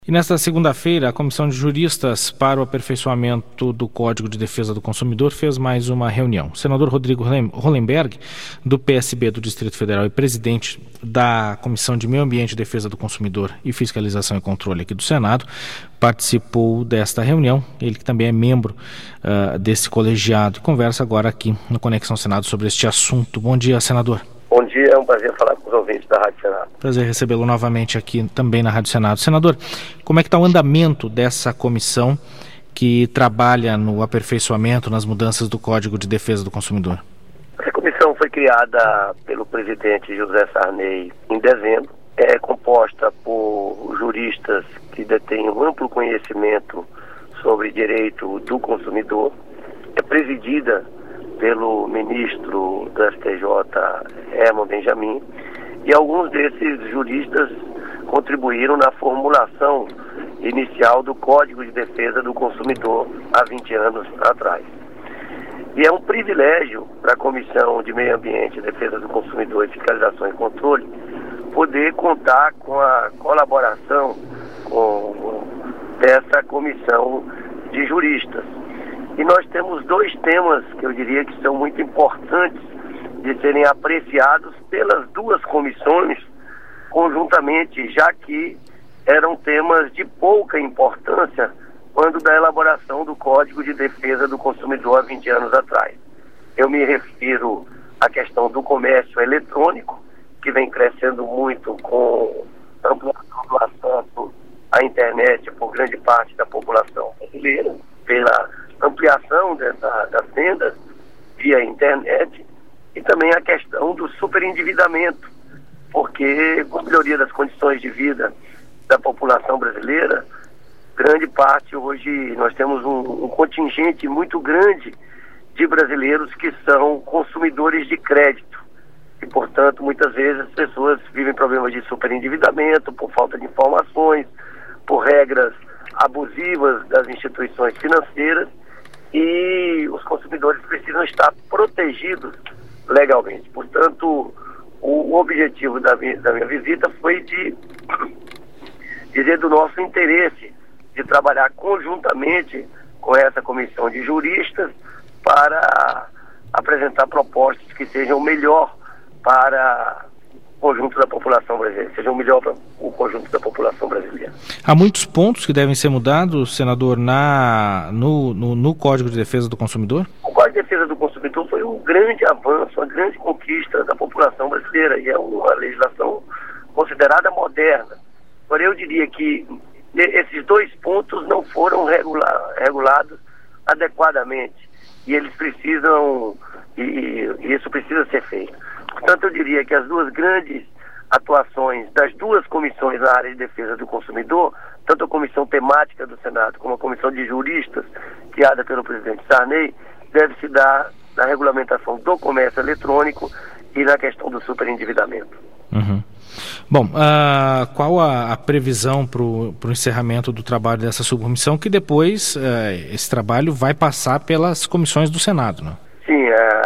E nesta segunda-feira, a Comissão de Juristas para o Aperfeiçoamento do Código de Defesa do Consumidor fez mais uma reunião. O senador Rodrigo Hollenberg, do PSB do Distrito Federal e presidente da Comissão de Meio Ambiente, Defesa do Consumidor e Fiscalização e Controle aqui do Senado, participou desta reunião. Ele que também é membro desse colegiado e conversa agora aqui no Conexão Senado sobre este assunto. Bom dia, senador. Bom dia, é um prazer falar com os ouvintes da Rádio Senado. Prazer recebê-lo novamente aqui também na Rádio Senado. Senador, como é que está o andamento dessa comissão que trabalha no aperfeiçoamento, nas mudanças do Código de Defesa do Consumidor? Essa comissão foi criada pelo presidente José Sarney em dezembro. É composta por juristas que detêm um amplo conhecimento sobre direito do consumidor. É presidida pelo ministro do STJ, Herman Benjamin, e alguns desses juristas contribuíram na formulação inicial do Código de Defesa do Consumidor há 20 anos atrás. E é um privilégio para a Comissão de Meio Ambiente, Defesa do Consumidor e Fiscalização e Controle poder contar com a colaboração dessa comissão de juristas. E nós temos dois temas que eu diria que são muito importantes de serem apreciados pelas duas comissões conjuntamente, já que eram temas de pouca importância quando da elaboração do Código de Defesa do Consumidor há 20 anos atrás. Eu me refiro à questão do comércio eletrônico, que vem crescendo muito com ampliação do acesso à internet por grande parte da população brasileira, pela ampliação das vendas via internet, e também a questão do superendividamento, porque com a melhoria das condições de vida da população brasileira, grande parte hoje nós temos um contingente muito grande de brasileiros que são consumidores de crédito e, portanto, muitas vezes as pessoas vivem problemas de superendividamento por falta de informações, por regras abusivas das instituições financeiras, e os consumidores precisam estar protegidos legalmente. Portanto, o objetivo da minha visita foi de dizer do nosso interesse de trabalhar conjuntamente com essa comissão de juristas para apresentar propostas que sejam melhor para o conjunto da população brasileira, sejam melhor para o conjunto da população brasileira. Há muitos pontos que devem ser mudados, senador, no Código de Defesa do Consumidor? O Código de Defesa do Consumidor foi um grande avanço, uma grande conquista da população brasileira, e é uma legislação considerada moderna. Porém, eu diria que esses dois pontos não foram regulados adequadamente, e eles precisam, e isso precisa ser feito. Portanto, eu diria que as duas grandes atuações das duas comissões na área de defesa do consumidor, tanto a comissão temática do Senado como a comissão de juristas, criada pelo presidente Sarney, deve se dar na regulamentação do comércio eletrônico e na questão do superendividamento. Uhum. Bom, qual a previsão para o encerramento do trabalho dessa subcomissão, que depois esse trabalho vai passar pelas comissões do Senado, né? Sim,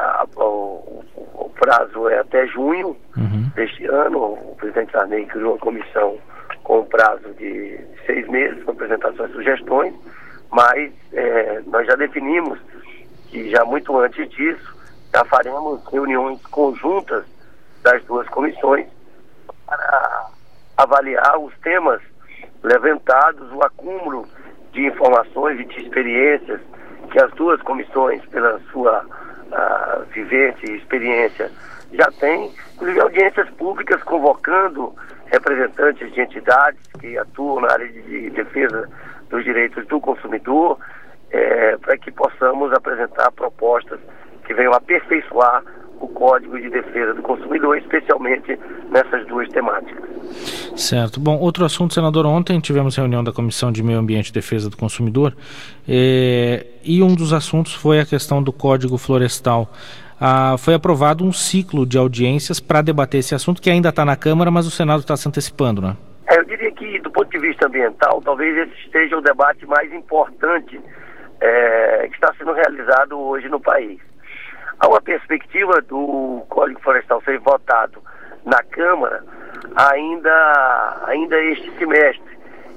o prazo é até junho deste ano. O presidente Sarney criou uma comissão com um prazo de 6 meses com apresentações e sugestões, mas nós já definimos que já muito antes disso já faremos reuniões conjuntas das duas comissões para avaliar os temas levantados, o acúmulo de informações e de experiências que as duas comissões, pela sua vivência e experiência, já têm, inclusive audiências públicas convocando representantes de entidades que atuam na área de defesa dos direitos do consumidor, para que possamos apresentar propostas que venham aperfeiçoar o Código de Defesa do Consumidor, especialmente nessas duas temáticas. Certo. Bom, outro assunto, senador, ontem tivemos reunião da Comissão de Meio Ambiente e Defesa do Consumidor, e um dos assuntos foi a questão do Código Florestal. Foi aprovado um ciclo de audiências para debater esse assunto, que ainda está na Câmara, mas o Senado está se antecipando, né? Eu diria que, do ponto de vista ambiental, talvez esse seja o debate mais importante que está sendo realizado hoje no país. Há uma perspectiva do Código Florestal ser votado na Câmara ainda este semestre.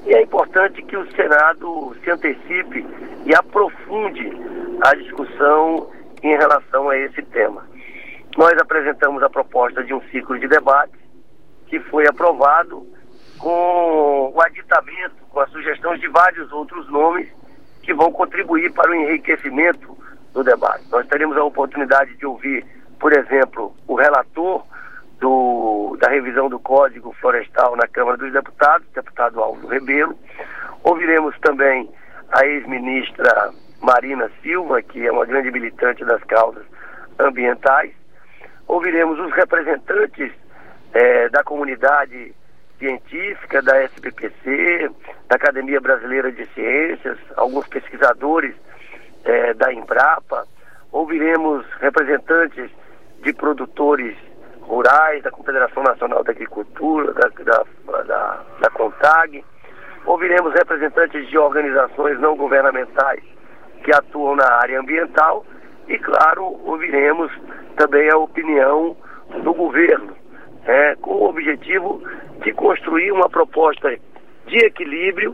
E é importante que o Senado se antecipe e aprofunde a discussão em relação a esse tema. Nós apresentamos a proposta de um ciclo de debate que foi aprovado com o aditamento, com a sugestão de vários outros nomes que vão contribuir para o enriquecimento do debate. Nós teremos a oportunidade de ouvir, por exemplo, o relator da revisão do Código Florestal na Câmara dos Deputados, deputado Álvaro Rebelo. Ouviremos também a ex-ministra Marina Silva, que é uma grande militante das causas ambientais. Ouviremos os representantes da comunidade científica, da SBPC, da Academia Brasileira de Ciências, alguns pesquisadores da Embrapa. Ouviremos representantes de produtores rurais, da Confederação Nacional da Agricultura, da CONTAG. Ouviremos representantes de organizações não governamentais que atuam na área ambiental e, claro, ouviremos também a opinião do governo, com o objetivo de construir uma proposta de equilíbrio,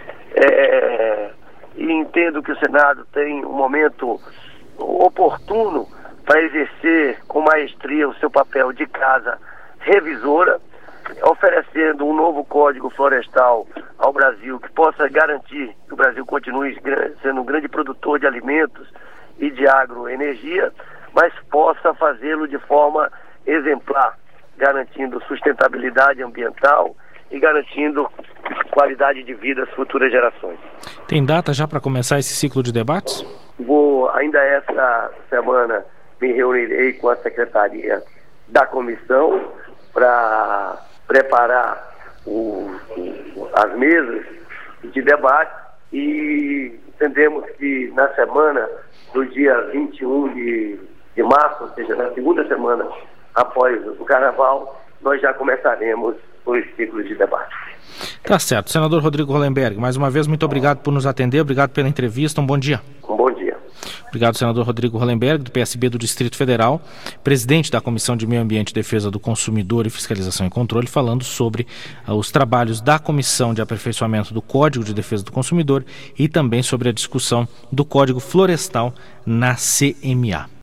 e entendo que o Senado tem um momento oportuno para exercer com maestria o seu papel de casa revisora, oferecendo um novo Código Florestal ao Brasil que possa garantir que o Brasil continue sendo um grande produtor de alimentos e de agroenergia, mas possa fazê-lo de forma exemplar, garantindo sustentabilidade ambiental e garantindo qualidade de vida às futuras gerações. Tem data já para começar esse ciclo de debates? Ainda esta semana, me reunirei com a secretaria da comissão para preparar as mesas de debate e entendemos que na semana do dia 21 de março, ou seja, na segunda semana após o Carnaval, nós já começaremos os ciclos de debate. Tá certo. Senador Rodrigo Hollenberg, mais uma vez, muito obrigado por nos atender, obrigado pela entrevista, um bom dia. Um bom dia. Obrigado, senador Rodrigo Hollenberg, do PSB do Distrito Federal, presidente da Comissão de Meio Ambiente, Defesa do Consumidor e Fiscalização e Controle, falando sobre os trabalhos da Comissão de Aperfeiçoamento do Código de Defesa do Consumidor e também sobre a discussão do Código Florestal na CMA.